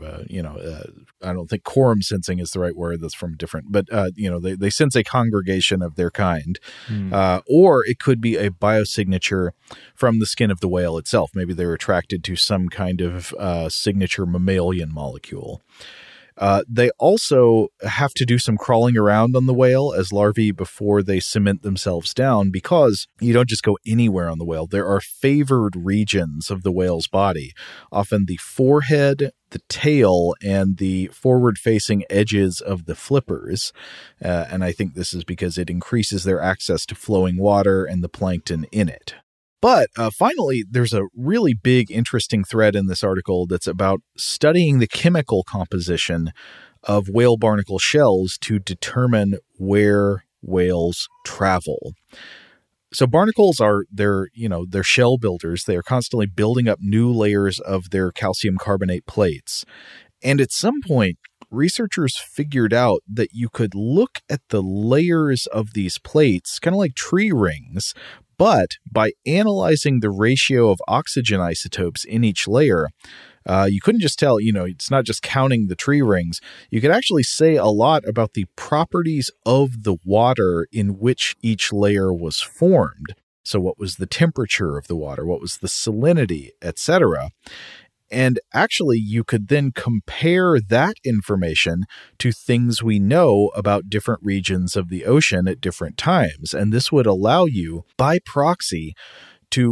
I don't think quorum sensing is the right word. That's from different, but they sense a congregation of their kind. Or it could be a biosignature from the skin of the whale itself. Maybe they're attracted to some kind of signature mammalian molecule. They also have to do some crawling around on the whale as larvae before they cement themselves down, because you don't just go anywhere on the whale. There are favored regions of the whale's body, often the forehead, the tail, and the forward-facing edges of the flippers. And I think this is because it increases their access to flowing water and the plankton in it. But finally, there's a really big, interesting thread in this article that's about studying the chemical composition of whale barnacle shells to determine where whales travel. So barnacles they're shell builders. They are constantly building up new layers of their calcium carbonate plates. And at some point, researchers figured out that you could look at the layers of these plates, kind of like tree rings, but by analyzing the ratio of oxygen isotopes in each layer, you couldn't just tell, it's not just counting the tree rings. You could actually say a lot about the properties of the water in which each layer was formed. So what was the temperature of the water? What was the salinity, etc.? And actually, you could then compare that information to things we know about different regions of the ocean at different times. And this would allow you, by proxy, to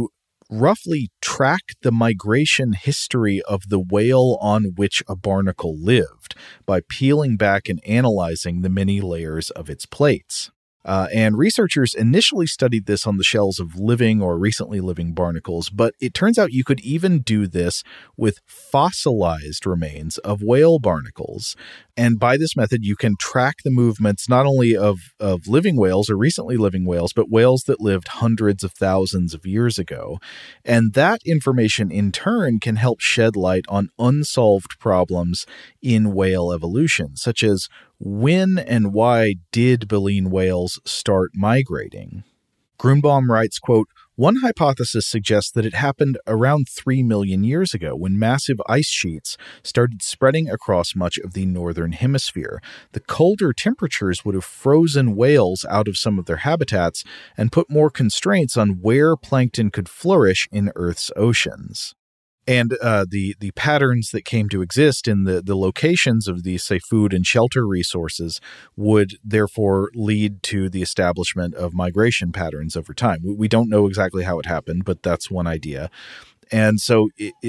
roughly track the migration history of the whale on which a barnacle lived by peeling back and analyzing the many layers of its plates. And researchers initially studied this on the shells of living or recently living barnacles, but it turns out you could even do this with fossilized remains of whale barnacles. And by this method, you can track the movements not only of living whales or recently living whales, but whales that lived hundreds of thousands of years ago. And that information, in turn, can help shed light on unsolved problems in whale evolution, such as when and why did baleen whales start migrating? Grunbaum writes, quote, "One hypothesis suggests that it happened around 3 million years ago when massive ice sheets started spreading across much of the northern hemisphere. The colder temperatures would have frozen whales out of some of their habitats and put more constraints on where plankton could flourish in Earth's oceans." And the patterns that came to exist in the locations of these, say, food and shelter resources would therefore lead to the establishment of migration patterns over time. We don't know exactly how it happened, but that's one idea. And so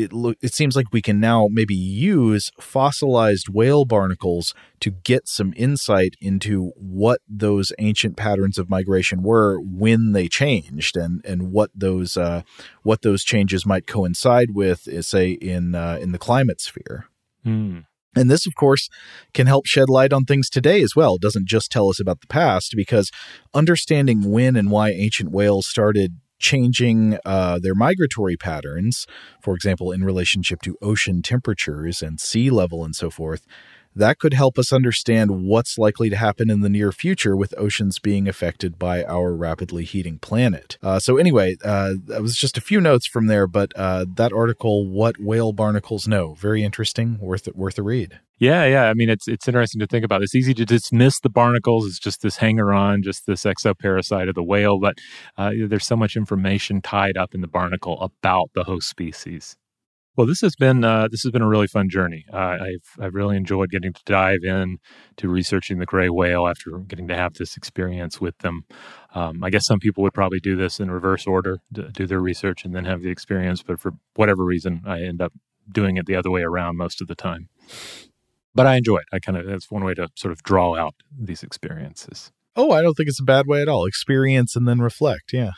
it seems like we can now maybe use fossilized whale barnacles to get some insight into what those ancient patterns of migration were when they changed, and what those changes might coincide with, say, in the climate sphere. And this, of course, can help shed light on things today as well. It doesn't just tell us about the past, because understanding when and why ancient whales started changing their migratory patterns, for example, in relationship to ocean temperatures and sea level and so forth, that could help us understand what's likely to happen in the near future with oceans being affected by our rapidly heating planet. So anyway, that was just a few notes from there, but that article, What Whale Barnacles Know, very interesting, worth a read. Yeah. I mean, it's interesting to think about. It's easy to dismiss the barnacles. It's just this hanger-on, just this exoparasite of the whale, but there's so much information tied up in the barnacle about the host species. Well, this has been a really fun journey. I've really enjoyed getting to dive in to researching the gray whale after getting to have this experience with them. I guess some people would probably do this in reverse order, do their research and then have the experience, but for whatever reason, I end up doing it the other way around most of the time. But I enjoy it. That's one way to sort of draw out these experiences. Oh, I don't think it's a bad way at all. Experience and then reflect. Yeah.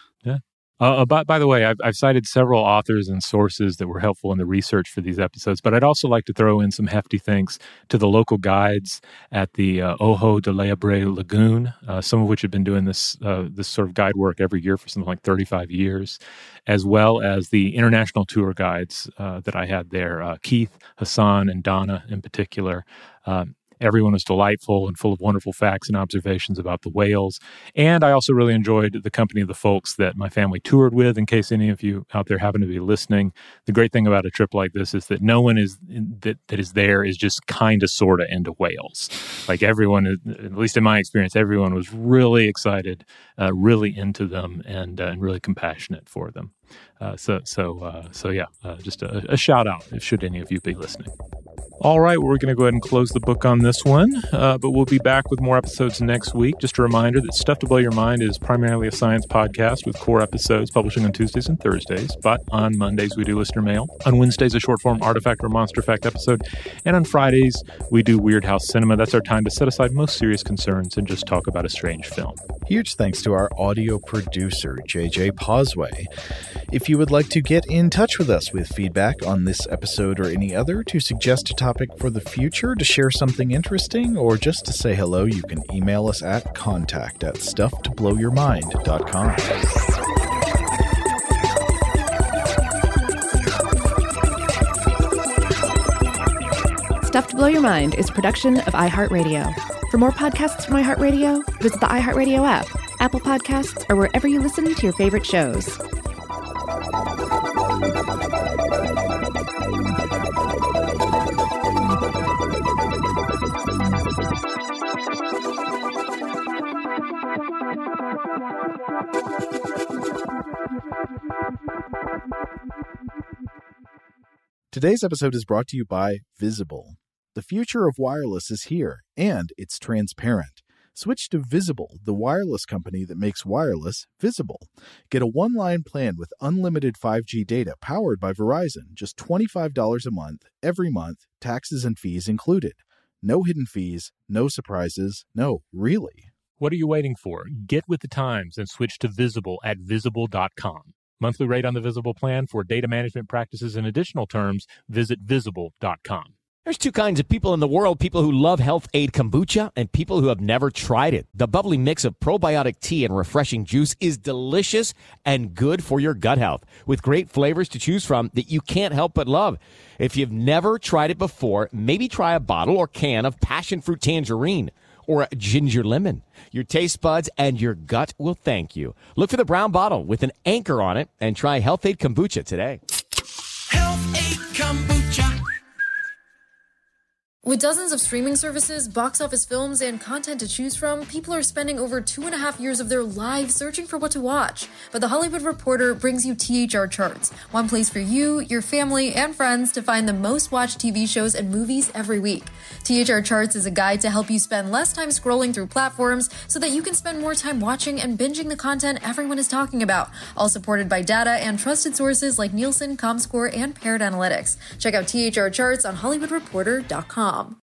By the way, I've cited several authors and sources that were helpful in the research for these episodes, but I'd also like to throw in some hefty thanks to the local guides at the Ojo de Liebre Lagoon, some of which have been doing this sort of guide work every year for something like 35 years, as well as the international tour guides that I had there, Keith, Hassan, and Donna in particular. Everyone was delightful and full of wonderful facts and observations about the whales. And I also really enjoyed the company of the folks that my family toured with, in case any of you out there happen to be listening. The great thing about a trip like this is that no one that is there is just kind of sort of into whales. Like everyone, at least in my experience, everyone was really excited, really into them, and really compassionate for them. So just a shout out, should any of you be listening. All right, we're going to go ahead and close the book on this one, but we'll be back with more episodes next week. Just a reminder that Stuff to Blow Your Mind is primarily a science podcast with core episodes publishing on Tuesdays and Thursdays, but on Mondays we do listener mail. On Wednesdays, a short-form artifact or monster fact episode, and on Fridays we do Weird House Cinema. That's our time to set aside most serious concerns and just talk about a strange film. Huge thanks to our audio producer, JJ Posway. If you would like to get in touch with us with feedback on this episode or any other, to suggest a topic for the future, to share something interesting, or just to say hello, you can email us at contact@stufftoblowyourmind.com. Stuff to Blow Your Mind is a production of iHeartRadio. For more podcasts from iHeartRadio, visit the iHeartRadio app, Apple Podcasts, or wherever you listen to your favorite shows. Today's episode is brought to you by Visible. The future of wireless is here, and it's transparent. Switch to Visible, the wireless company that makes wireless visible. Get a one-line plan with unlimited 5G data powered by Verizon, just $25 a month, every month, taxes and fees included. No hidden fees, no surprises, no, really. What are you waiting for? Get with the times and switch to Visible at Visible.com. Monthly rate on the Visible plan for data management practices and additional terms, visit Visible.com. There's two kinds of people in the world, people who love Health Aid Kombucha and people who have never tried it. The bubbly mix of probiotic tea and refreshing juice is delicious and good for your gut health, with great flavors to choose from that you can't help but love. If you've never tried it before, maybe try a bottle or can of passion fruit tangerine or a ginger lemon. Your taste buds and your gut will thank you. Look for the brown bottle with an anchor on it and try Health Aid Kombucha today. Health Aid Kombucha. With dozens of streaming services, box office films, and content to choose from, people are spending over 2.5 years of their lives searching for what to watch. But The Hollywood Reporter brings you THR Charts, one place for you, your family, and friends to find the most watched TV shows and movies every week. THR Charts is a guide to help you spend less time scrolling through platforms so that you can spend more time watching and binging the content everyone is talking about, all supported by data and trusted sources like Nielsen, Comscore, and Paired Analytics. Check out THR Charts on HollywoodReporter.com.